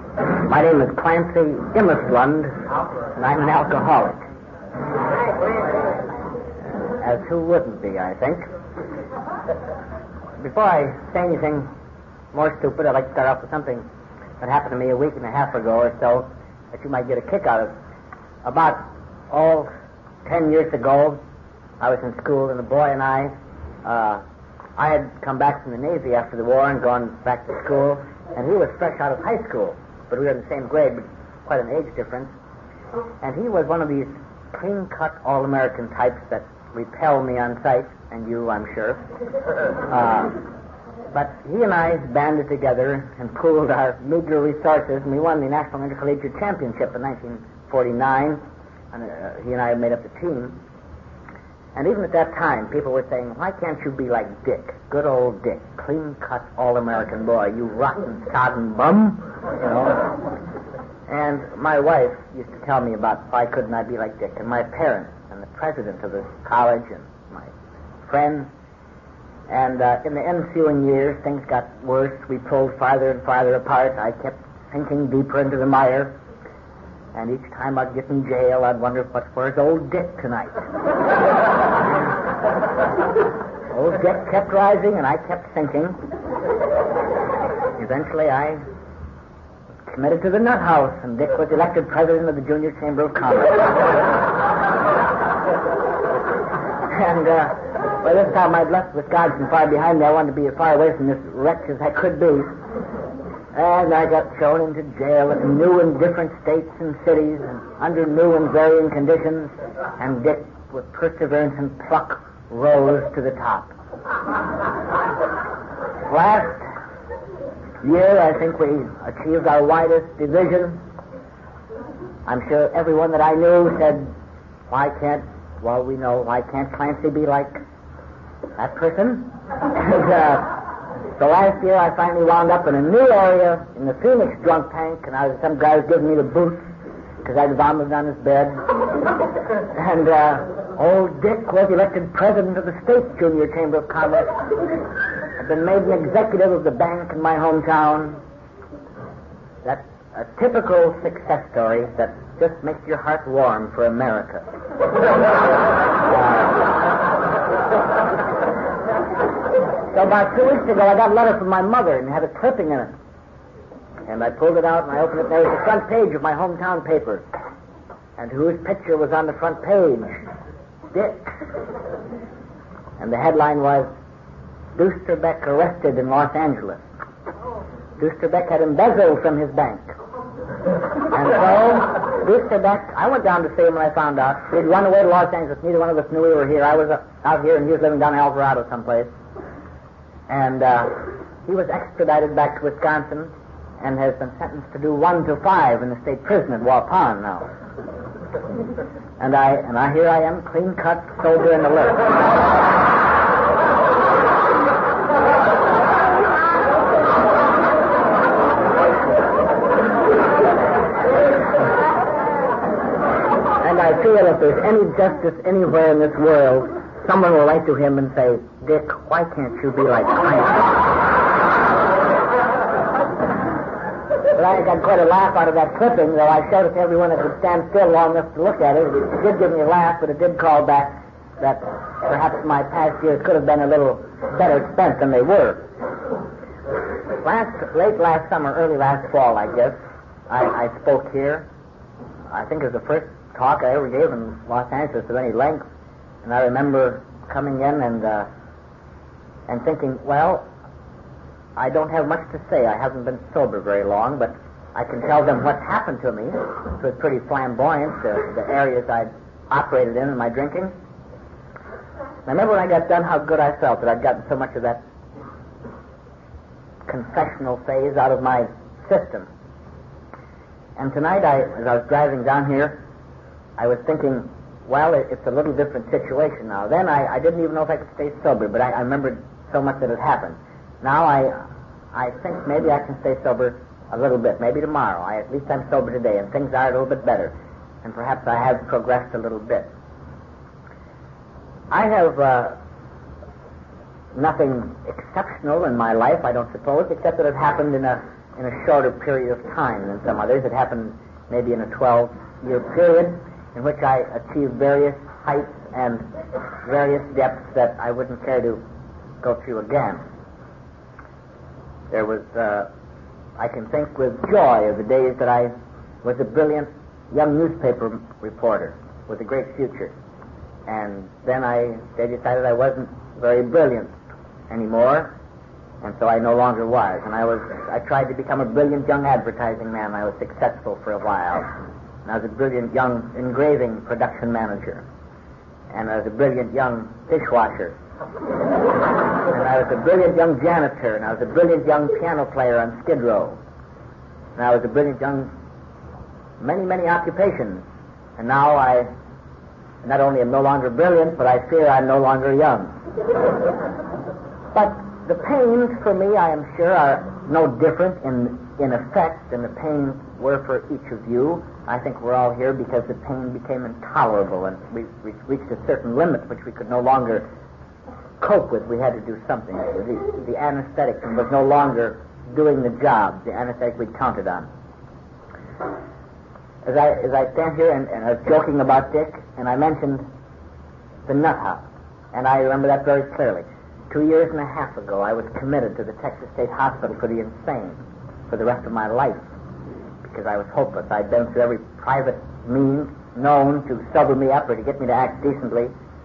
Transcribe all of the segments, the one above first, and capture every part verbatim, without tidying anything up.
My name is Clancy Immerslund, and I'm an alcoholic. As who wouldn't be, I think. Before I say anything more stupid, I'd like to start off with something that happened to me a week and a half ago or so that you might get a kick out of. About, oh, ten years ago, I was in school, and a boy and I, uh, I had come back from the Navy after the war and gone back to school, and he was fresh out of high school, but we were in the same grade, but quite an age difference. And he was one of these clean-cut, all-American types that repel me on sight, and you, I'm sure. Uh, but he and I banded together and pooled our meager resources, and we won the National Intercollegiate Championship in nineteen forty-nine, and uh, he and I made up the team. And even at that time, people were saying, why can't you be like Dick, good old Dick, clean-cut, all-American boy, you rotten, sodden bum, you know? And my wife used to tell me about why couldn't I be like Dick, and my parents, and the president of the college, and my friends. And uh, in the ensuing years, things got worse. We pulled farther and farther apart. I kept sinking deeper into the mire. And each time I'd get in jail, I'd wonder, what's where's old Dick tonight? Old Dick kept rising, and I kept sinking. Eventually, I was committed to the nut house, and Dick was elected president of the Junior Chamber of Commerce. And uh, by this time, I'd left Wisconsin far behind me. I wanted to be as far away from this wretch as I could be. And I got thrown into jail in new and different states and cities and under new and varying conditions. And Dick, with perseverance and pluck, rose to the top. Last year, I think we achieved our widest division. I'm sure everyone that I knew said, why can't, well, we know, why can't Clancy be like that person? And, uh, So last year I finally wound up in a new area in the Phoenix drunk tank, and I was, some guy was giving me the boot because I'd vomited on his bed. And uh, old Dick was elected president of the State Junior Chamber of Commerce. I've been made an executive of the bank in my hometown. That's a typical success story that just makes your heart warm for America. uh, So about two weeks ago, I got a letter from my mother, and it had a clipping in it. And I pulled it out, and I opened it, and there was the front page of my hometown paper. And whose picture was on the front page? Dick. And the headline was, Dusterbeck arrested in Los Angeles. Dusterbeck had embezzled from his bank. And so, Dusterbeck, I went down to see him when I found out. He'd run away to Los Angeles. Neither one of us knew we were here. I was uh, out here, and he was living down in Alvarado someplace. And uh, he was extradited back to Wisconsin and has been sentenced to do one to five in the state prison at Waupun now. And I and I here I am, clean cut, sober, and alert. And I feel if there's any justice anywhere in this world, someone will write to him and say, Dick, why can't you be like Clancy? But I got quite a laugh out of that clipping, though I showed it to everyone that would stand still long enough to look at it. It did give me a laugh, but it did call back that perhaps my past years could have been a little better spent than they were. Last, late last summer, early last fall, I guess, I, I spoke here. I think it was the first talk I ever gave in Los Angeles of any length. And I remember coming in and uh, and thinking, well, I don't have much to say. I haven't been sober very long, but I can tell them what's happened to me. It was pretty flamboyant, the, the areas I'd operated in in my drinking. And I remember when I got done how good I felt that I'd gotten so much of that confessional phase out of my system. And tonight, I, as I was driving down here, I was thinking, well, it, it's a little different situation now. Then I, I didn't even know if I could stay sober, but I, I remembered so much that had happened. Now I I think maybe I can stay sober a little bit, maybe tomorrow. I, at least I'm sober today, and things are a little bit better. And perhaps I have progressed a little bit. I have uh, nothing exceptional in my life, I don't suppose, except that it happened in a in a shorter period of time than some others. It happened maybe in a twelve-year period in which I achieved various heights and various depths that I wouldn't care to go through again. There was, uh, I can think with joy of the days that I was a brilliant young newspaper reporter with a great future. And then I, they decided I wasn't very brilliant anymore, and so I no longer was. And I was, I tried to become a brilliant young advertising man. I was successful for a while. And I was a brilliant young engraving production manager. And I was a brilliant young dishwasher. And I was a brilliant young janitor. And I was a brilliant young piano player on Skid Row. And I was a brilliant young, many, many occupations. And now I not only am no longer brilliant, but I fear I'm no longer young. But the pains for me, I am sure, are no different in in effect than the pains were for each of you. I think we're all here because the pain became intolerable, and we, we reached a certain limit which we could no longer cope with. We had to do something. The, the anesthetic was no longer doing the job, the anesthetic we'd counted on. As I as I stand here and, and I was joking about Dick, and I mentioned the nut house, and I remember that very clearly. Two years and a half ago, I was committed to the Texas State Hospital for the insane for the rest of my life because I was hopeless. I'd been through every private means known to sober me up or to get me to act decently.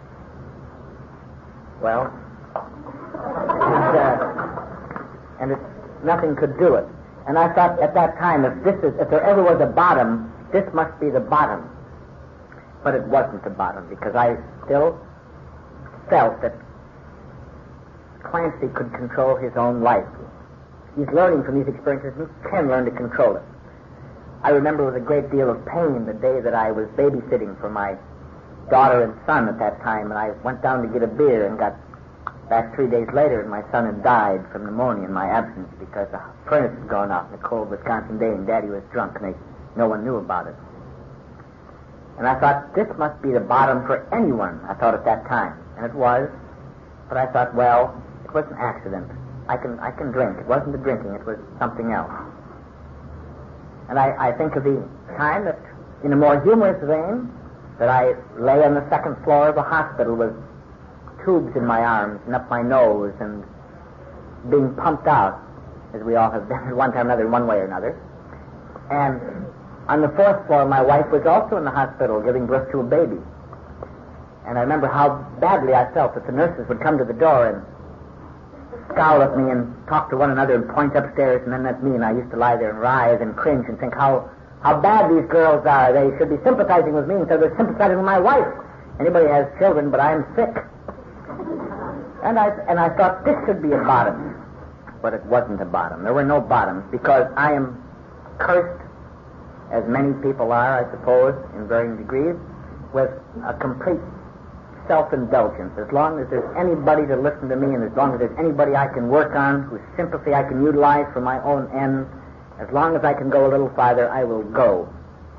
Well, and, uh, and it, nothing could do it. And I thought at that time, if this is, if there ever was a bottom, this must be the bottom. But it wasn't the bottom because I still felt that Clancy could control his own life. He's learning from these experiences and he can learn to control it. I remember with a great deal of pain the day that I was babysitting for my daughter and son at that time, and I went down to get a beer and got back three days later, and my son had died from pneumonia in my absence because the furnace had gone out in a cold Wisconsin day and Daddy was drunk and they, no one knew about it. And I thought, this must be the bottom for anyone, I thought at that time. And it was, but I thought, well, it was an accident. I can I can drink. It wasn't the drinking, it was something else. And I, I think of the time that, in a more humorous vein, that I lay on the second floor of a hospital with tubes in my arms and up my nose and being pumped out, as we all have done at one time or another, in one way or another. And on the fourth floor, my wife was also in the hospital giving birth to a baby. And I remember how badly I felt that the nurses would come to the door and scowl at me and talk to one another and point upstairs and then at me, and I used to lie there and writhe and cringe and think how how bad these girls are. They should be sympathizing with me instead of sympathizing with my wife. Anybody has children, but I'm sick. And I and I thought this should be a bottom, but it wasn't a bottom. There were no bottoms because I am cursed, as many people are, I suppose, in varying degrees, with a complete self-indulgence. As long as there's anybody to listen to me and as long as there's anybody I can work on, whose sympathy I can utilize for my own ends, as long as I can go a little farther, I will go.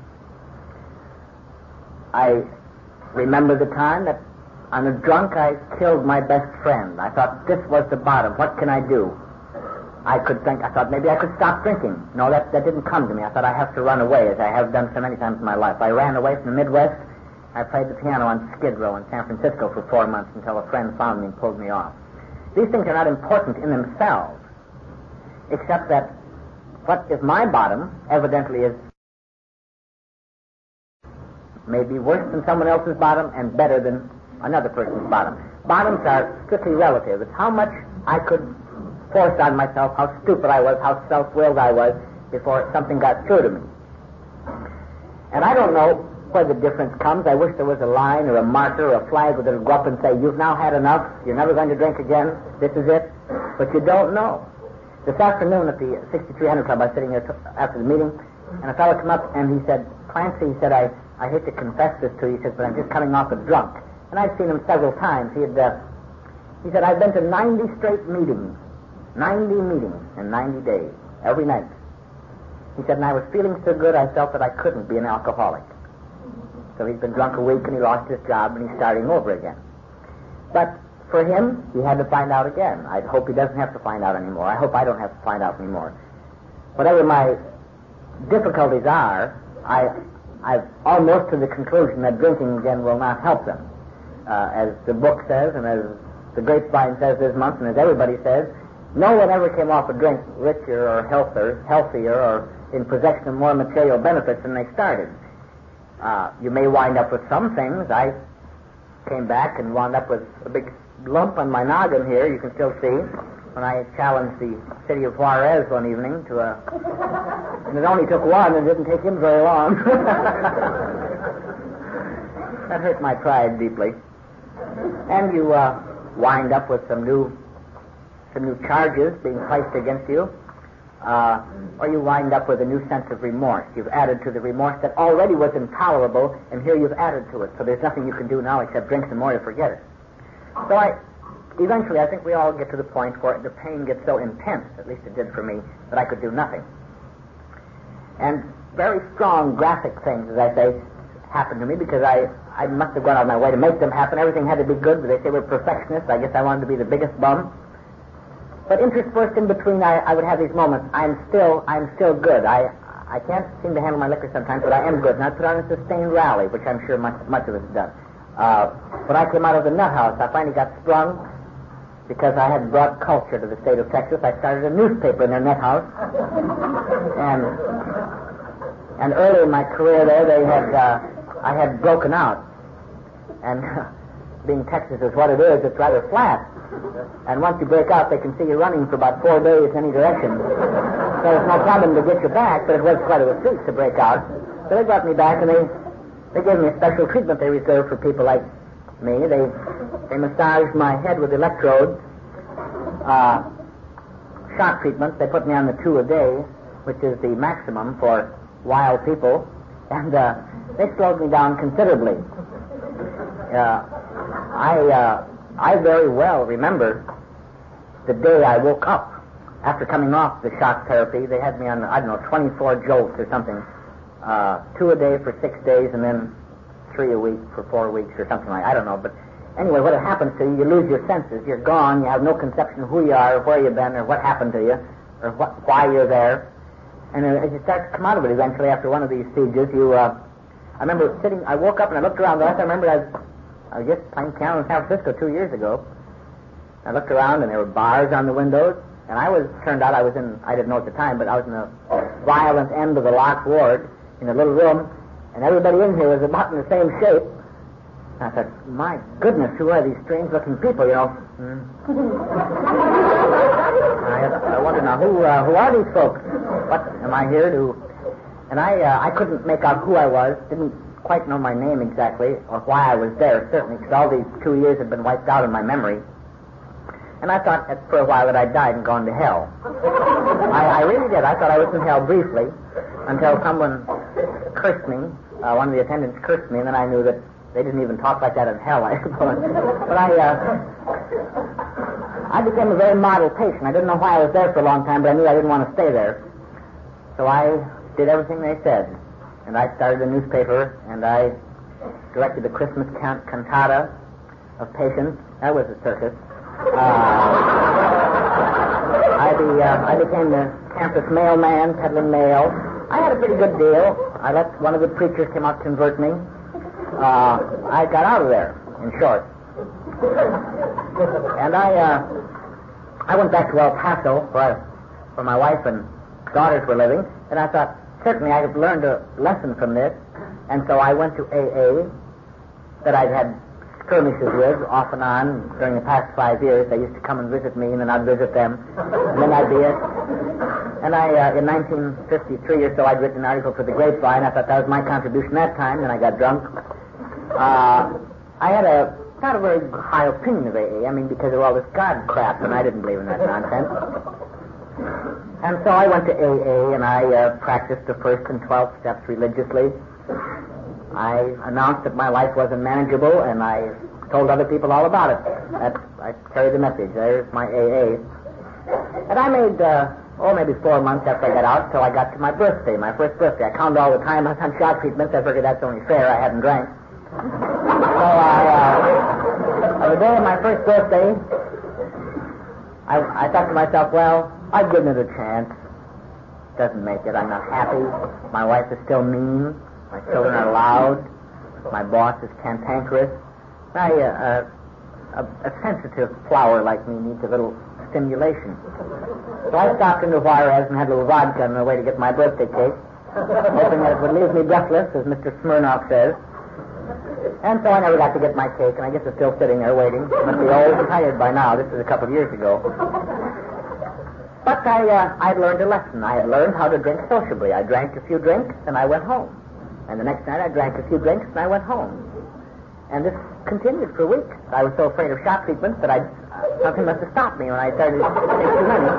I remember the time that on a drunk I killed my best friend. I thought this was the bottom. What can I do? I could think, I thought maybe I could stop drinking. No, that, that didn't come to me. I thought I have to run away, as I have done so many times in my life. I ran away from the Midwest. I played the piano on Skid Row in San Francisco for four months until a friend found me and pulled me off. These things are not important in themselves, except that what is my bottom evidently is maybe worse than someone else's bottom and better than another person's bottom. Bottoms are strictly relative. It's how much I could force on myself, how stupid I was, how self-willed I was before something got through to me. And I don't know where the difference comes. I wish there was a line or a marker or a flag that would go up and say, you've now had enough, you're never going to drink again, this is it. But you don't know. This afternoon at the sixty-three hundred Club, I was sitting there t- after the meeting, and a fellow came up and he said, Clancy, he said, I, I hate to confess this to you, he says, but I'm just coming off a drunk. And I've seen him several times. He had, uh, he said, I've been to ninety straight meetings, ninety meetings in ninety days, every night. He said, and I was feeling so good I felt that I couldn't be an alcoholic. So he's been drunk a week and he lost his job and he's starting over again. But for him, he had to find out again. I hope he doesn't have to find out anymore. I hope I don't have to find out anymore. whatever my difficulties are, I, I've almost to the conclusion that drinking again will not help them. Uh, as the book says, and as the grapevine says this month, and as everybody says, no one ever came off a drink richer or healthier, healthier or in possession of more material benefits than they started. Uh, you may wind up with some things. I came back and wound up with a big lump on my noggin here, you can still see, when I challenged the city of Juarez one evening to a... And it only took one, and it didn't take him very long. That hurt my pride deeply. And you uh, wind up with some new some new charges being placed against you, uh, or you wind up with a new sense of remorse. You've added to the remorse that already was intolerable, and here you've added to it. So there's nothing you can do now except drink some more to forget it. So I, eventually, I think we all get to the point where the pain gets so intense, at least it did for me, that I could do nothing. And very strong graphic things, as I say, happened to me because I, I must have gone out of my way to make them happen. Everything had to be good, but they say we're perfectionists. I guess I wanted to be the biggest bum. But interspersed in between, I, I would have these moments. I'm still, I'm still good. I, I can't seem to handle my liquor sometimes, but I am good. And I put on a sustained rally, which I'm sure much, much of us have done. Uh, when I came out of the nut house, I finally got sprung because I had brought culture to the state of Texas. I started a newspaper in their nut house. And, and early in my career there, they had, uh, I had broken out. And being Texas is what it is, it's rather flat. And once you break out, they can see you running for about four days in any direction. So it's no problem to get you back, but it was quite a treat to break out. So they brought me back, and they, they gave me a special treatment they reserved for people like me. They, they massaged my head with electrodes, uh, shock treatments. They put me on the two a day, which is the maximum for wild people, and uh, they slowed me down considerably. Uh, I... Uh, I very well remember the day I woke up after coming off the shock therapy. They had me on, I don't know, twenty-four jolts or something, uh, two a day for six days and then three a week for four weeks or something like that. I don't know. But anyway, what happens to you, you lose your senses. You're gone. You have no conception of who you are or where you've been or what happened to you or what, why you're there. And uh, as you start to come out of it eventually after one of these sieges, you, uh, I remember sitting, I woke up and I looked around. I remember I was I was just playing piano in San Francisco two years ago. I looked around, and there were bars on the windows, and I was, turned out I was in, I didn't know at the time, but I was in the violent end of the locked ward in a little room, and everybody in here was about in the same shape. And I thought, my goodness, who are these strange-looking people, you know? Hmm. I, I wonder now, who uh, who are these folks? What, am I here to... And I, uh, I couldn't make out who I was, didn't quite know my name exactly, or why I was there, certainly, because all these two years had been wiped out in my memory. And I thought that for a while that I'd died and gone to hell. I, I really did. I thought I was in hell briefly, until someone cursed me, uh, one of the attendants cursed me, and then I knew that they didn't even talk like that in hell, I suppose. But I, uh, I became a very model patient. I didn't know why I was there for a long time, but I knew I didn't want to stay there. So I did everything they said. And I started a newspaper, and I directed the Christmas can- cantata of patients. That was a circus. Uh, I, be, uh, I became the campus mailman, peddling mail. I had a pretty good deal. I let one of the preachers come out to convert me. Uh, I got out of there, in short. And I, uh, I went back to El Paso, where, where my wife and daughters were living, and I thought, certainly I have learned a lesson from this, and so I went to A A that I'd had skirmishes with off and on during the past five years. They used to come and visit me, and then I'd visit them, and then I'd be it. And I, uh, in nineteen fifty-three or so, I'd written an article for the Grapevine. I thought that was my contribution that time, then I got drunk. Uh, I had a, not a very high opinion of A A, I mean, because of all this God crap, and I didn't believe in that nonsense. And so I went to A A, and I uh, practiced the first and twelfth steps religiously. I announced that my life was unmanageable, and I told other people all about it. That's, I carried the message. There's my A A. And I made, uh, oh, maybe four months after I got out, till I got to my birthday, my first birthday. I counted all the time I was on shock treatments. I figured that's only fair. I hadn't drank. So I, uh, on the day of my first birthday, I, I thought to myself, well, I've given it a chance. doesn't make it. I'm not happy. My wife is still mean. My children are loud. My boss is cantankerous. I, uh, a, a sensitive flower like me needs a little stimulation. So I stopped into Juarez and had a little vodka on the way to get my birthday cake, hoping that it would leave me breathless, as Mister Smirnoff says. And so I never got to get my cake, and I guess it's still sitting there waiting. Must be old and tired by now. This is a couple of years ago. But I, uh, I had learned a lesson. I had learned how to drink sociably. I drank a few drinks, and I went home. And the next night I drank a few drinks, and I went home. And this continued for weeks. I was so afraid of shop treatments that I uh, something must have stopped me when I started to take too many.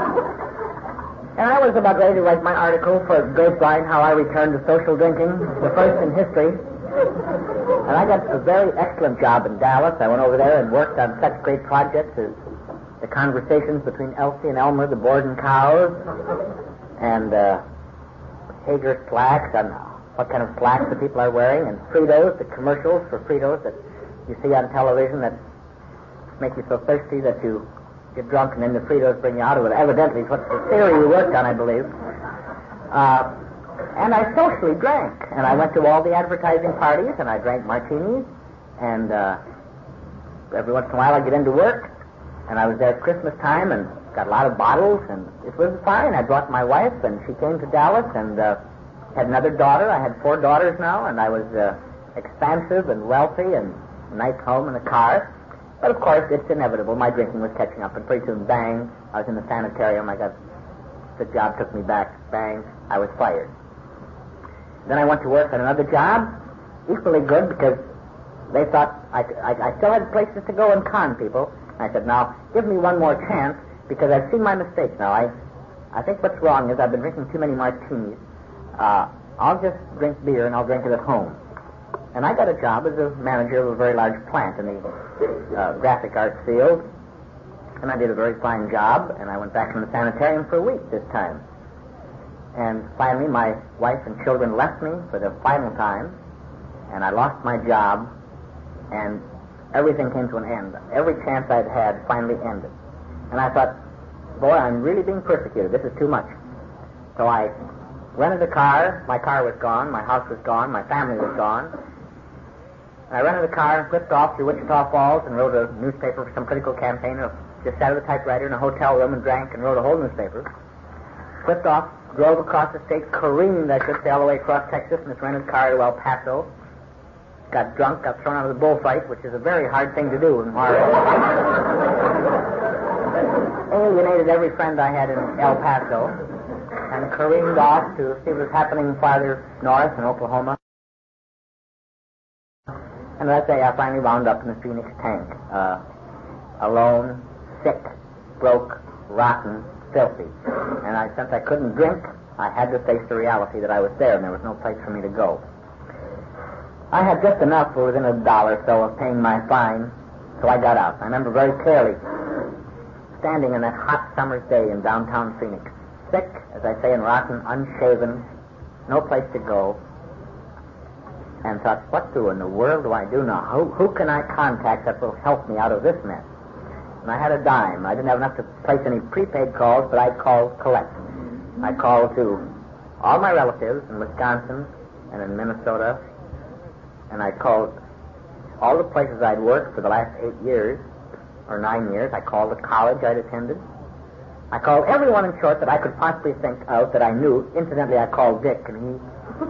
And I was about ready to write my article for Grapevine, How I Returned to Social Drinking, the first in history. And I got a very excellent job in Dallas. I went over there and worked on such great projects as the conversations between Elsie and Elmer, the Borden cows, and uh, Hager's slacks on what kind of slacks the people are wearing, and Fritos, the commercials for Fritos that you see on television that make you so thirsty that you get drunk and then the Fritos bring you out of it. Evidently, it's what the theory you worked on, I believe. Uh, and I socially drank, and I went to all the advertising parties, and I drank martinis, and uh, every once in a while I'd get into work, and I was there at Christmas time and got a lot of bottles, and it was fine. I brought my wife, and she came to Dallas, and uh, had another daughter. I had four daughters now, and I was uh, expansive and wealthy and a nice home and a car. But, of course, it's inevitable. My drinking was catching up, and pretty soon, bang, I was in the sanitarium. I got, the job took me back. Bang, I was fired. Then I went to work on another job, equally good, because they thought I, I, I still had places to go and con people. And I said, now, give me one more chance, because I've seen my mistakes now. I, I think what's wrong is I've been drinking too many martinis. Uh, I'll just drink beer, and I'll drink it at home. And I got a job as a manager of a very large plant in the uh, graphic arts field. And I did a very fine job, and I went back from the sanitarium for a week this time. And finally, my wife and children left me for the final time, and I lost my job, and everything came to an end. Every chance I'd had finally ended. And I thought, boy, I'm really being persecuted. This is too much. So I rented a car. My car was gone. My house was gone. My family was gone. I rented a car and flipped off through Wichita Falls and wrote a newspaper for some political campaign. I just sat at a typewriter in a hotel room and drank and wrote a whole newspaper. Flipped off, drove across the state, careened, I should say, all the way across Texas in this rented car to El Paso. Got drunk, got thrown out of the bullfight, which is a very hard thing to do in Juarez. Alienated every friend I had in El Paso and careened off to see what was happening farther north in Oklahoma. And let's say I finally wound up in the Phoenix tank, uh, alone, sick, broke, rotten, filthy. And I, since I couldn't drink, I had to face the reality that I was there and there was no place for me to go. I had just enough for within a dollar or so of paying my fine, so I got out. I remember very clearly standing in that hot summer's day in downtown Phoenix, sick, as I say, and rotten, unshaven, no place to go, and thought, what do in the world do I do now? Who, who can I contact that will help me out of this mess? And I had a dime. I didn't have enough to place any prepaid calls, but I called collect. I called to all my relatives in Wisconsin and in Minnesota, and I called all the places I'd worked for the last eight years, or nine years. I called the college I'd attended. I called everyone, in short, that I could possibly think of that I knew. Incidentally, I called Dick, and he...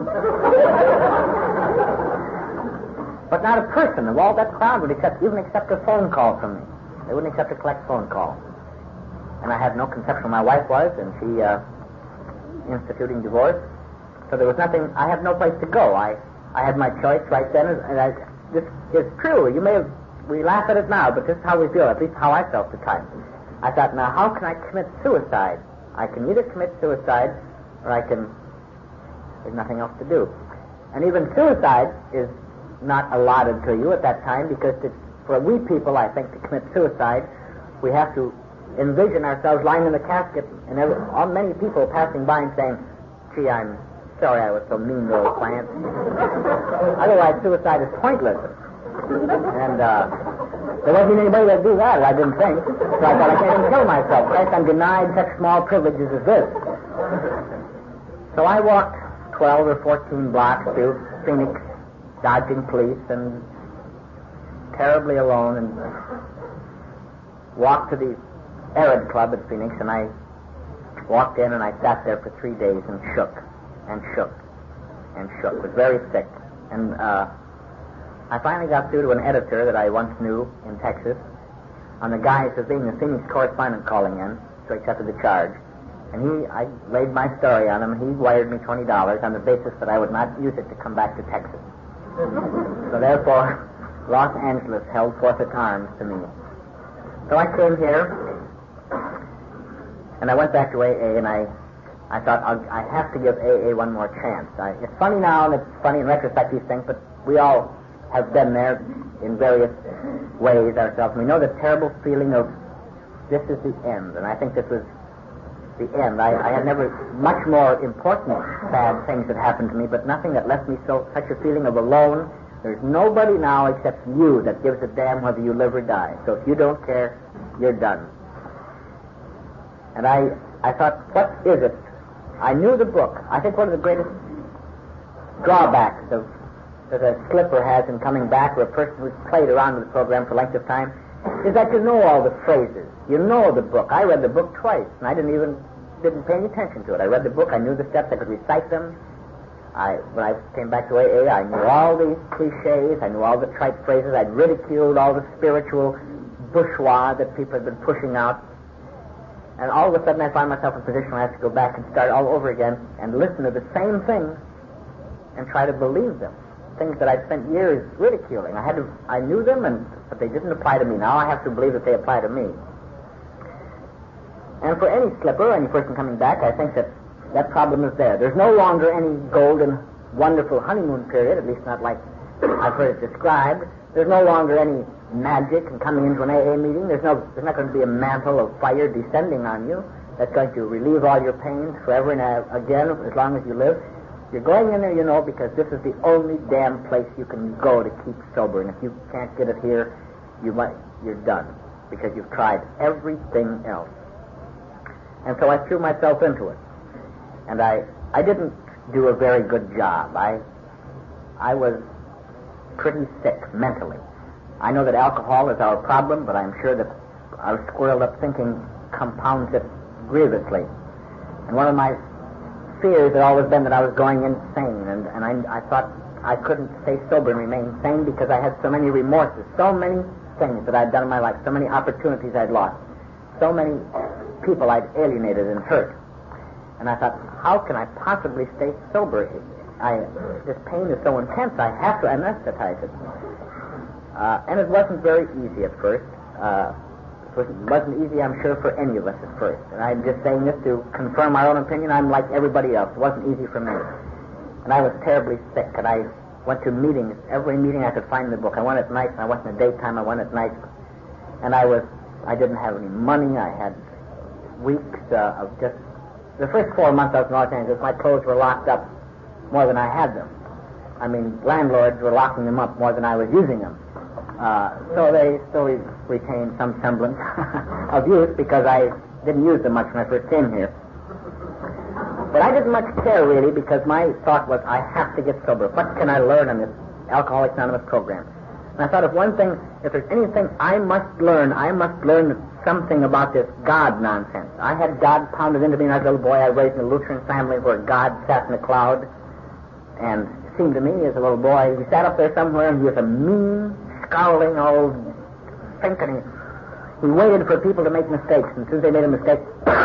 But not a person of all that crowd would accept, even accept a phone call from me. They wouldn't accept a collect phone call. And I had no conception who my wife was, and she uh, instituting divorce. So there was nothing, I had no place to go. I, I had my choice right then, and I, this is true. You may have, we laugh at it now, but this is how we feel, at least how I felt at the time. I thought, now how can I commit suicide? I can either commit suicide, or I can, there's nothing else to do. And even suicide is not allotted to you at that time, because it's, for we people, I think, to commit suicide, we have to envision ourselves lying in the casket, and every, all many people passing by and saying, gee, I'm sorry I was so mean to old plants. Otherwise, suicide is pointless. And uh, there wasn't anybody that do that, I didn't think. So I thought, I can't even kill myself. Christ, I'm denied such small privileges as this. So I walked twelve or fourteen blocks through Phoenix, dodging police and terribly alone, and walked to the Arid Club at Phoenix, and I walked in and I sat there for three days and shook and shook and shook. Was very sick. And uh, I finally got through to an editor that I once knew in Texas on the guise of being a Phoenix correspondent calling in, so he accepted the charge. And he, I laid my story on him, and he wired me twenty dollars on the basis that I would not use it to come back to Texas. So therefore, Los Angeles held forth its arms to me. So I came here, and I went back to A A, and I, I thought, I'll, I have to give A A one more chance. I, it's funny now, and it's funny in retrospect, these things, but we all have been there in various ways ourselves. We know the terrible feeling of this is the end, and I think this was the end. I, I had never much more important bad things that happened to me, but nothing that left me so such a feeling of alone. There's nobody now except you that gives a damn whether you live or die. So if you don't care, you're done. And I, I thought, what is it? I knew the book. I think one of the greatest drawbacks of that a slipper has in coming back, or a person who's played around with the program for length of time, is that you know all the phrases. You know the book. I read the book twice, and I didn't even didn't pay any attention to it. I read the book. I knew the steps. I could recite them. I when I came back to A A, I knew all the cliches. I knew all the trite phrases. I'd ridiculed all the spiritual bourgeois that people had been pushing out. And all of a sudden, I find myself in a position where I have to go back and start all over again and listen to the same things and try to believe them. Things that I'd spent years ridiculing. I had to, I knew them, and but they didn't apply to me. Now I have to believe that they apply to me. And for any slipper, any person coming back, I think that that problem is there. There's no longer any golden, wonderful honeymoon period, at least not like I've heard it described. There's no longer any magic in coming into an A A meeting. There's no, there's not going to be a mantle of fire descending on you that's going to relieve all your pains forever and again as long as you live. You're going in there, you know, because this is the only damn place you can go to keep sober. And if you can't get it here, you might, you're done, because you've tried everything else. And so I threw myself into it. And I, I didn't do a very good job. I, I was pretty sick mentally. I know that alcohol is our problem, but I'm sure that our squirreled up thinking compounds it grievously. And one of my fears had always been that I was going insane, and, and I, I thought I couldn't stay sober and remain sane because I had so many remorses, so many things that I'd done in my life, so many opportunities I'd lost, so many people I'd alienated and hurt. And I thought, how can I possibly stay sober? I, this pain is so intense, I have to anesthetize it. Uh, and it wasn't very easy at first. Uh, it wasn't easy, I'm sure, for any of us at first. And I'm just saying this to confirm our own opinion. I'm like everybody else. It wasn't easy for me. And I was terribly sick, and I went to meetings, every meeting I could find in the book. I went at night, and I went in the daytime, I went at night. And I was, I didn't have any money. I had weeks uh, of just, the first four months I was in Los Angeles, my clothes were locked up more than I had them. I mean, landlords were locking them up more than I was using them. Uh, so they still re- retained some semblance of use because I didn't use them much when I first came here. But I didn't much care, really, because my thought was, I have to get sober. What can I learn in this Alcoholics Anonymous program? And I thought, if one thing, if there's anything I must learn, I must learn something about this God nonsense. I had God pounded into me when I was a little boy. I was raised in a Lutheran family where God sat in a cloud. And it seemed to me as a little boy, he sat up there somewhere and he was a mean, scowling old thinking. He waited for people to make mistakes, and as soon as they made a mistake,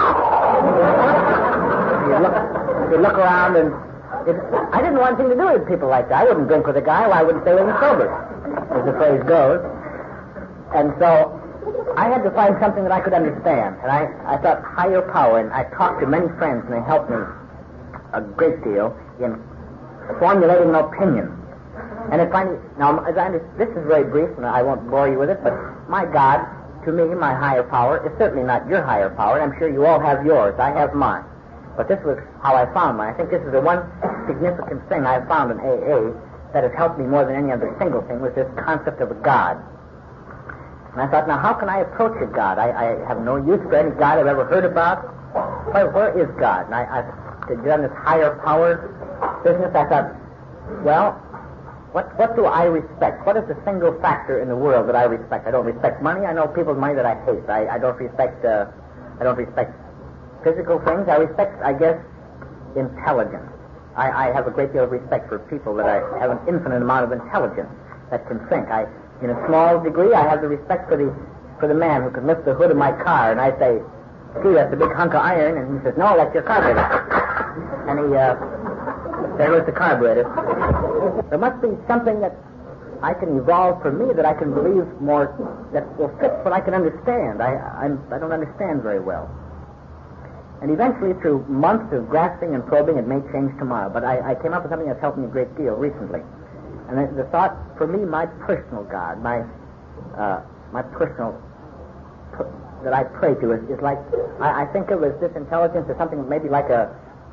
he'd look, he'd look around, and it, I didn't want anything to do with people like that. I wouldn't drink with a guy, well, I wouldn't stay with him sober, as the phrase goes. And so I had to find something that I could understand, and I, I thought higher power, and I talked to many friends, and they helped me a great deal in formulating an opinion. And it finally, now, as I understand, this is very brief, and I won't bore you with it, but my God, to me, my higher power, is certainly not your higher power, and I'm sure you all have yours. I have mine. But this was how I found mine. I think this is the one significant thing I found in A A that has helped me more than any other single thing, was this concept of a God. And I thought, now, how can I approach a God? I, I have no use for any God I've ever heard about. Where, where is God? And I, I to get on this higher power business, I thought, well, what what do I respect? What is the single factor in the world that I respect? I don't respect money. I know people's money that I hate. I, I don't respect uh, I don't respect physical things. I respect, I guess, intelligence. I, I have a great deal of respect for people that I have an infinite amount of intelligence that can think. I, in a small degree, I have the respect for the for the man who can lift the hood of my car, and I say, gee, that's a big hunk of iron, and he says, no, that's your carburetor. And he, uh, there goes the carburetor. There must be something that I can evolve for me that I can believe more, that will fit what I can understand. I, I'm, I don't understand very well. And eventually, through months of grasping and probing, it may change tomorrow. But I, I came up with something that's helped me a great deal recently. And the, the thought, for me, my personal God, my uh, my personal, pr- that I pray to is, is like, I, I think of as this intelligence as something maybe like a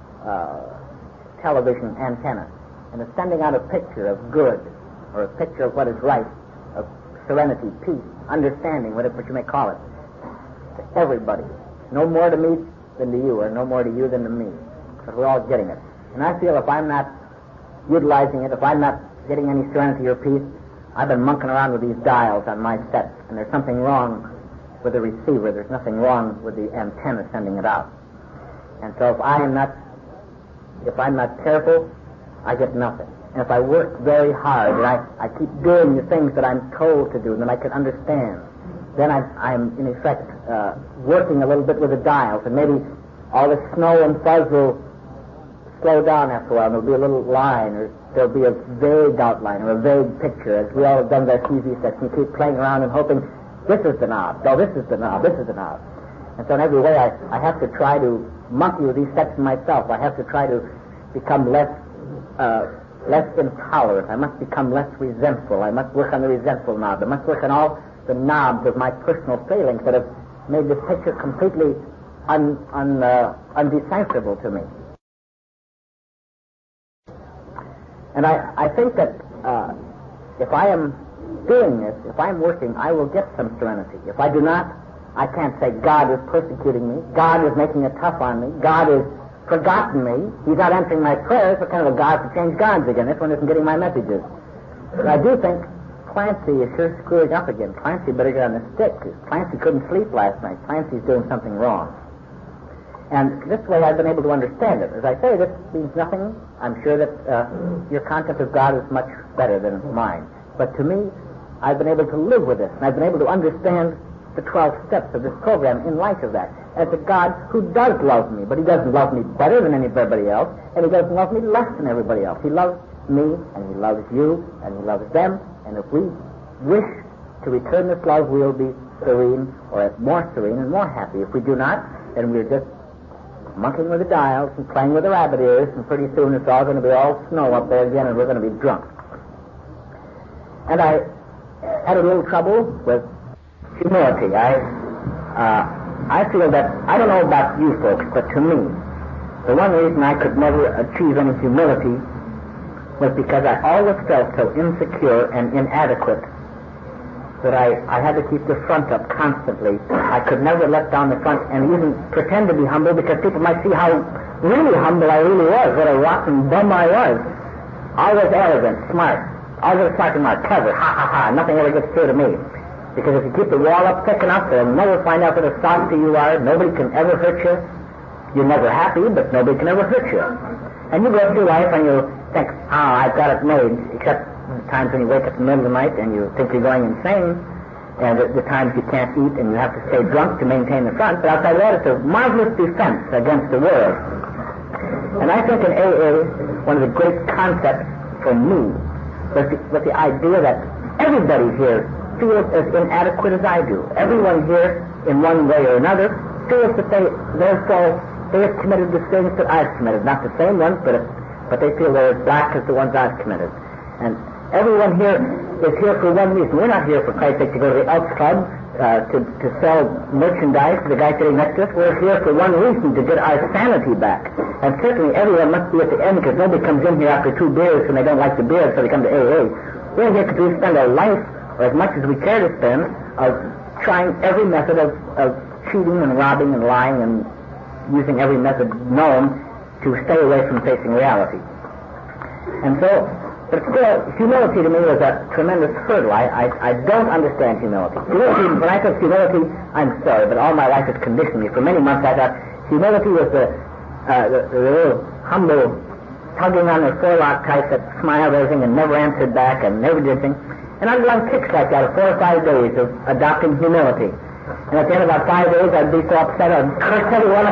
uh, television antenna. And it's sending out a picture of good, or a picture of what is right, of serenity, peace, understanding, whatever you may call it, to everybody. No more to me than to you, or no more to you than to me. But we're all getting it. And I feel if I'm not utilizing it, if I'm not getting any serenity or peace, I've been monkeying around with these dials on my set, and there's something wrong with the receiver. There's nothing wrong with the antenna sending it out. And so if I am not, if I'm not careful, I get nothing. And if I work very hard, and I, I keep doing the things that I'm told to do, and that I can understand, then I'm, I'm in effect, uh, working a little bit with the dials, and maybe all the snow and fuzz will slow down after a while, and there'll be a little line, or there'll be a vague outline, or a vague picture, as we all have done with our T V sets, and you keep playing around and hoping, this is the knob, no, this is the knob, this is the knob. And so in every way, I, I have to try to monkey with these sets myself. I have to try to become less, uh, less intolerant. I must become less resentful. I must work on the resentful knob. I must work on all the knobs of my personal failings that have made this picture completely un, un, uh, undecipherable to me. And I, I think that uh, if I am doing this, if I'm working, I will get some serenity. If I do not, I can't say God is persecuting me, God is making it tough on me, God has forgotten me, He's not answering my prayers. What kind of a God to change gods again? This one isn't getting my messages. But I do think Clancy is sure screwing up again. Clancy better get on the stick, because Clancy couldn't sleep last night. Clancy's doing something wrong. And this way I've been able to understand it. As I say, this means nothing. I'm sure that uh, your concept of God is much better than mine. But to me, I've been able to live with this, and I've been able to understand the twelve steps of this program in light of that. And it's a God who does love me, but He doesn't love me better than anybody else, and He doesn't love me less than everybody else. He loves me, and He loves you, and He loves them, and if we wish to return this love, we'll be serene, or more serene and more happy. If we do not, then we're just monkeying with the dials and playing with the rabbit ears, and pretty soon it's all going to be all snow up there again, and we're going to be drunk. And I had a little trouble with humility. I uh, I feel that, I don't know about you folks, but to me, the one reason I could never achieve any humility was because I always felt so insecure and inadequate that I, I had to keep the front up constantly. I could never let down the front and even pretend to be humble, because people might see how really humble I really was, what a rotten bum I was. Always arrogant, smart, always smart and smart, clever, ha ha ha, nothing ever gets through to me. Because if you keep the wall up thick enough, they'll never find out what a softy you are. Nobody can ever hurt you. You're never happy, but nobody can ever hurt you. And you go through life and you think, ah, I've got it made, except the times when you wake up in the middle of the night and you think you're going insane, and the, the times you can't eat and you have to stay drunk to maintain the front. But outside of that, it's a marvelous defense against the world. And I think in A A, one of the great concepts for me was the, was the idea that everybody here feels as inadequate as I do. Everyone here, in one way or another, feels that they, therefore, they have committed the sins that I've committed. Not the same ones, but but they feel they're as black as the ones I've committed. And everyone here is here for one reason. We're not here, for Christ's sake, to go to the Elks Club, uh, to, to sell merchandise to the guy sitting next to us. We're here for one reason, to get our sanity back. And certainly everyone must be at the end, because nobody comes in here after two beers when they don't like the beer, so they come to A A. We're here because we spend our life, or as much as we care to spend, of trying every method of, of cheating and robbing and lying and using every method known to stay away from facing reality. And so, but still, humility to me was a tremendous hurdle. I, I, I don't understand humility. Humility, when I took humility, I'm sorry, but all my life has conditioned me. For many months I thought humility was the, uh, the, the little humble tugging on their forelock type that smiled everything and never answered back and never did anything. And I'd run kicks like that of four or five days of adopting humility. And at the end of about five days, I'd be so upset I'd curse everyone.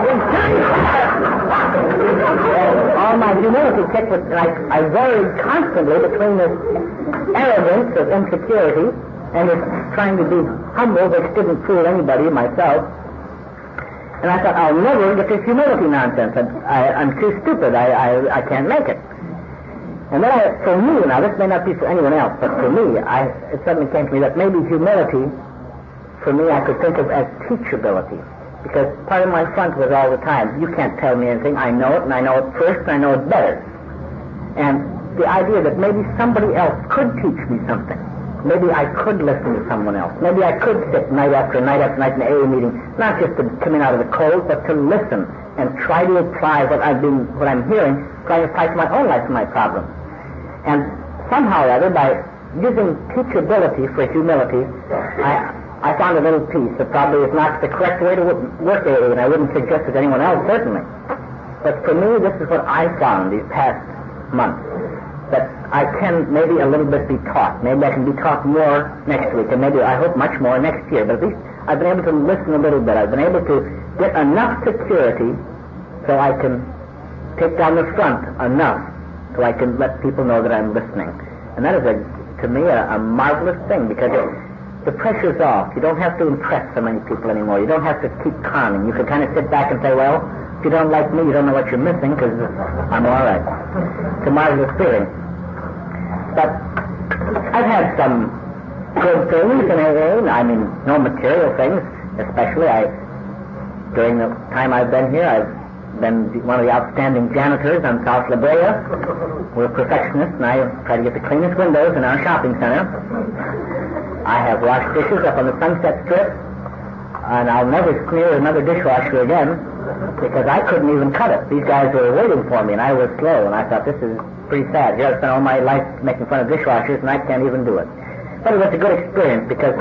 All my humility kicked was, and I, I varied constantly between this arrogance of insecurity and this trying to be humble, which didn't fool anybody, myself. And I thought, I'll never get this humility nonsense. I, I, I'm too stupid. I, I, I can't make it. And then I, for me, now this may not be for anyone else, but for me, I, it suddenly came to me that maybe humility, for me, I could think of as teachability. Because part of my front was all the time, you can't tell me anything, I know it, and I know it first, and I know it better. And the idea that maybe somebody else could teach me something. Maybe I could listen to someone else. Maybe I could sit night after night after night in an A A meeting, not just to come in out of the cold, but to listen and try to apply what I've been, what I'm hearing, try to apply to my own life and my problems. And somehow or other, by using teachability for humility, I I found a little piece that probably is not the correct way to work A A, and I wouldn't suggest it to anyone else, certainly. But for me, this is what I found these past months, that I can maybe a little bit be taught. Maybe I can be taught more next week, and maybe, I hope, much more next year. But at least I've been able to listen a little bit. I've been able to get enough security so I can take down the front enough so I can let people know that I'm listening. And that is, a, to me, a, a marvelous thing, because it, the pressure's off. You don't have to impress so many people anymore. You don't have to keep calming. You can kind of sit back and say, well, if you don't like me, you don't know what you're missing, because I'm all right. It's a marvelous feeling. But I've had some good things in A A. I mean, no material things, especially. I, during the time I've been here, I've been one of the outstanding janitors on South La Brea. We're perfectionists, and I try to get the cleanest windows in our shopping center. I have washed dishes up on the Sunset Strip, and I'll never clear another dishwasher again, because I couldn't even cut it. These guys were waiting for me, and I was slow, and I thought, this is pretty sad. Here I've spent all my life making fun of dishwashers, and I can't even do it. But it was a good experience, because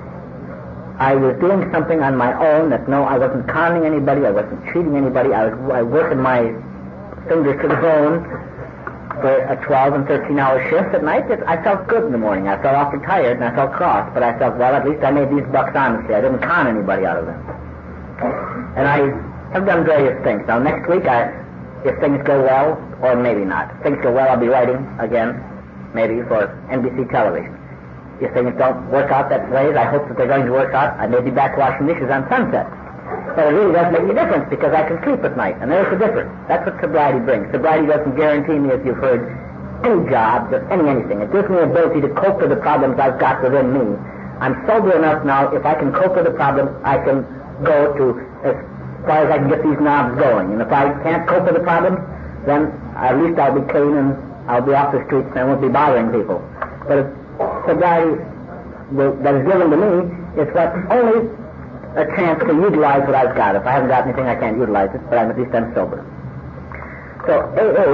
I was doing something on my own that, no, I wasn't conning anybody, I wasn't cheating anybody, I was I working my fingers to the bone for a twelve and thirteen hour shift at night. It, I felt good in the morning. I felt awfully tired, and I felt cross, but I felt, well, at least I made these bucks honestly. I didn't con anybody out of them. And I have done various things. Now, next week, I, if things go well, or maybe not. If things go well, I'll be writing again, maybe, for N B C television. If things don't work out that way, I hope that they're going to work out, I may be back washing dishes on Sunset. But it really doesn't make any difference, because I can sleep at night, and there's the difference. That's what sobriety brings. Sobriety doesn't guarantee me, as you've heard, any jobs or any anything. It gives me the ability to cope with the problems I've got within me. I'm sober enough now, if I can cope with the problems, I can go to as far as I can get these knobs going. And if I can't cope with the problems, then at least I'll be clean and I'll be off the streets and I won't be bothering people. But if sobriety will, that is given to me is what only a chance to utilize what I've got. If I haven't got anything, I can't utilize it, but I'm, at least I'm sober. So A A,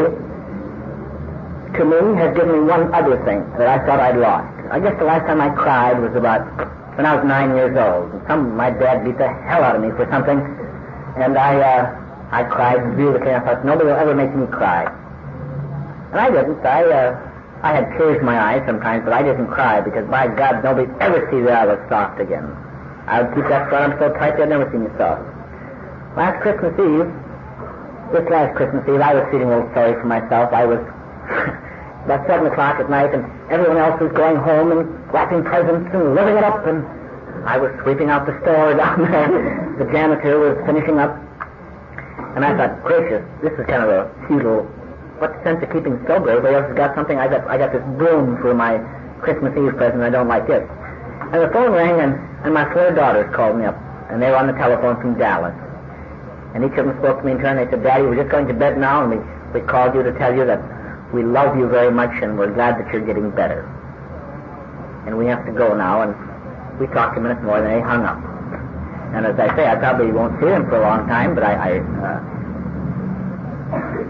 to me, has given me one other thing that I thought I'd lost. I guess the last time I cried was about when I was nine years old. And some, my dad beat the hell out of me for something, and I uh, I cried beautifully. I thought, nobody will ever make me cry. And I didn't. I uh, I had tears in my eyes sometimes, but I didn't cry, because, by God, nobody ever see that I was soft again. I would keep that front so tight they'd never see me soft. Last Christmas Eve, this last Christmas Eve, I was feeling a little sorry for myself. I was about seven o'clock at night, and everyone else was going home and wrapping presents and living it up, and I was sweeping out the store down there. The janitor was finishing up, and I thought, gracious, this is kind of a futile, what's the sense of keeping sober? Everybody else has got something. I got I got this broom for my Christmas Eve present, and I don't like it. And the phone rang, and, and my four daughters called me up, and they were on the telephone from Dallas. And each of them spoke to me in turn. They said, Daddy, we're just going to bed now, and we, we called you to tell you that we love you very much, and we're glad that you're getting better. And we have to go now, and we talked a minute more, and they hung up. And as I say, I probably won't see them for a long time, but I, I uh,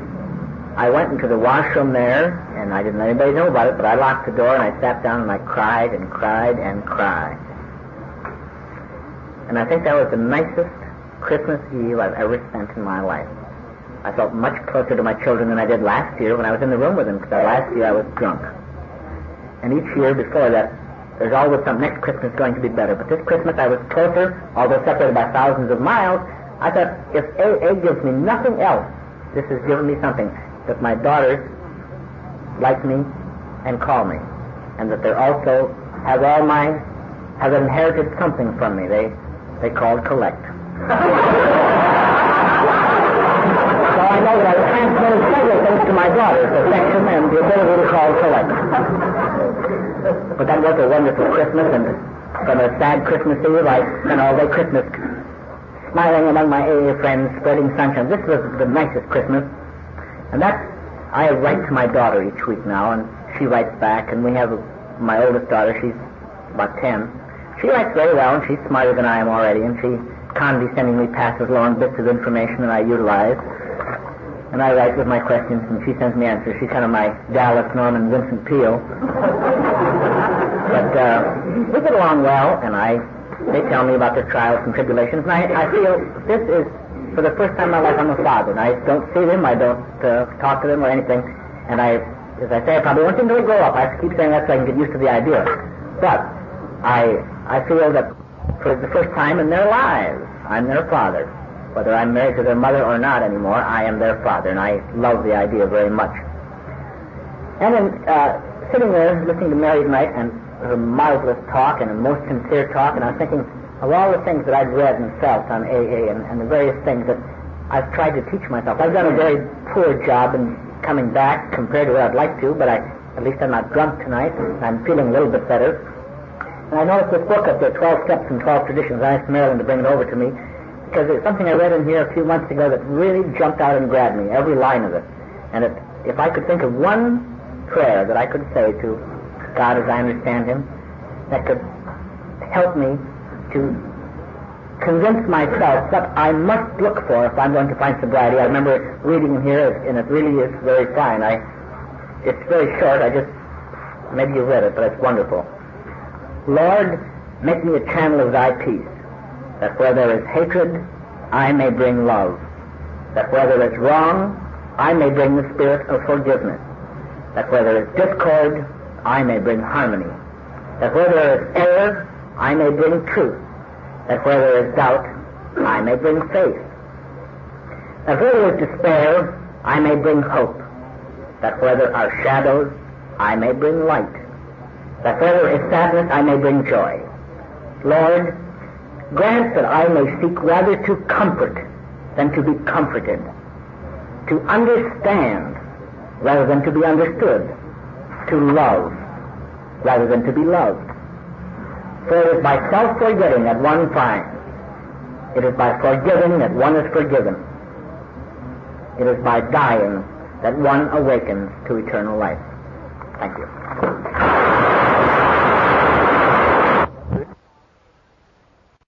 I went into the washroom there, and I didn't let anybody know about it, but I locked the door, and I sat down, and I cried and cried and cried. And I think that was the nicest Christmas Eve I've ever spent in my life. I felt much closer to my children than I did last year when I was in the room with them, because last year I was drunk. And each year before that, there's always some next Christmas going to be better. But this Christmas I was closer, although separated by thousands of miles. I thought, if A A gives me nothing else, this has given me something, that my daughters like me and call me, and that they're also have all my have inherited something from me. They they called collect. So I know that I've transmitted several things to my daughters, affection and the ability to call collect. But that was a wonderful Christmas, and from a sad Christmas Eve, I spent all day Christmas smiling among my A A friends, spreading sunshine. This was the nicest Christmas. And that, I write to my daughter each week now, and she writes back, and we have a, my oldest daughter, she's about ten. She writes very well, and she's smarter than I am already, and she condescendingly passes along bits of information that I utilize. And I write with my questions, and she sends me answers. She's kind of my Dallas Norman Vincent Peale. But uh, we get along well, and I they tell me about their trials and tribulations, and I, I feel this is, for the first time in my life, I'm a father, and I don't see them, I don't uh, talk to them or anything, and I, as I say, I probably won't until they grow up. I have to keep saying that so I can get used to the idea. But I I feel that for the first time in their lives, I'm their father. Whether I'm married to their mother or not anymore, I am their father, and I love the idea very much. And then uh, sitting there listening to Mary tonight, and her marvelous talk and a most sincere talk, and I was thinking of all the things that I've read and felt on A A and, and the various things that I've tried to teach myself. I've done a very poor job in coming back compared to what I'd like to, but I, at least I'm not drunk tonight. I'm feeling a little bit better. And I noticed this book up there, twelve Steps and twelve Traditions. I asked Marilyn to bring it over to me, because it's something I read in here a few months ago that really jumped out and grabbed me, every line of it. And it, if I could think of one prayer that I could say to God as I understand Him, that could help me to convince myself what I must look for if I'm going to find sobriety. I remember reading in here, and it really is very fine. I, it's very short. I just, maybe you read it, but it's wonderful. Lord, make me a channel of Thy peace, that where there is hatred, I may bring love, that where there is wrong, I may bring the spirit of forgiveness, that where there is discord, I may bring harmony, that where there is error, I may bring truth, that where there is doubt, I may bring faith, that where there is despair, I may bring hope, that where there are shadows, I may bring light, that where there is sadness, I may bring joy. Lord, grant that I may seek rather to comfort than to be comforted, to understand rather than to be understood, to love rather than to be loved. For it is by self-forgetting that one finds. It is by forgiving that one is forgiven. It is by dying that one awakens to eternal life. Thank you.